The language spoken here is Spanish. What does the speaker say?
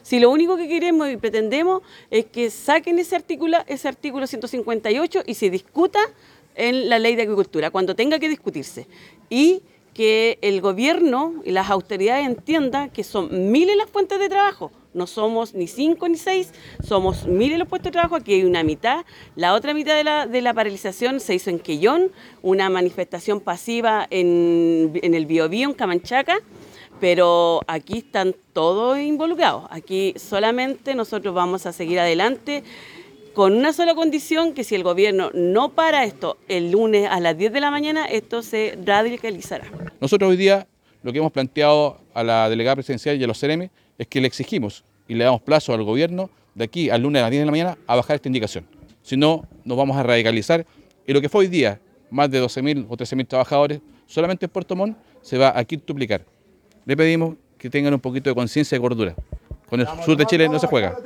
Si lo único que queremos y pretendemos es que saquen ese artículo 158 y se discuta en la ley de agricultura, cuando tenga que discutirse. Y que el gobierno y las autoridades entiendan que son miles las fuentes de trabajo. No somos ni 5 ni 6, somos miles los puestos de trabajo. Aquí hay una mitad. La otra mitad de la paralización se hizo en Quellón, una manifestación pasiva en el Biobío, en Camanchaca. Pero aquí están todos involucrados. Aquí solamente nosotros vamos a seguir adelante con una sola condición, que si el gobierno no para esto el lunes a las 10 de la mañana, esto se radicalizará. Nosotros hoy día lo que hemos planteado a la delegada presidencial y a los CEREMI es que le exigimos y le damos plazo al gobierno de aquí al lunes a las 10 de la mañana a bajar esta indicación. Si no, nos vamos a radicalizar y lo que fue hoy día, más de 12.000 o 13.000 trabajadores, solamente en Puerto Montt se va a quintuplicar. Le pedimos que tengan un poquito de conciencia y cordura. Con el sur de Chile no se juega.